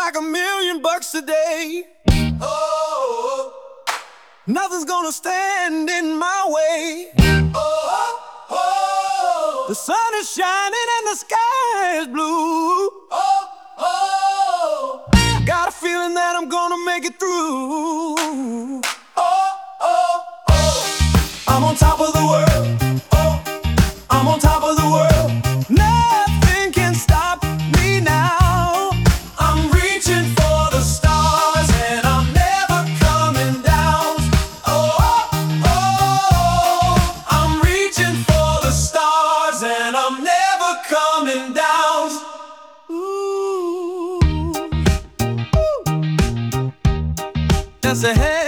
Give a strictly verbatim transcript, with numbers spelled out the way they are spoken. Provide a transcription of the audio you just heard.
like a million bucks a day. Oh, nothing's gonna stand in my way. Oh, oh, the sun is shining and the sky is blue. Oh, oh, got a feeling that I'm gonna make it through. Oh, oh, oh, I'm on top of the world. Oh, I'm on top of the world. Nothing can stop me now. I'm reaching for the stars and I'm never coming down. Oh, oh, oh, I'm reaching for the stars and I'm never coming down. Ooh, ooh. Just ahead.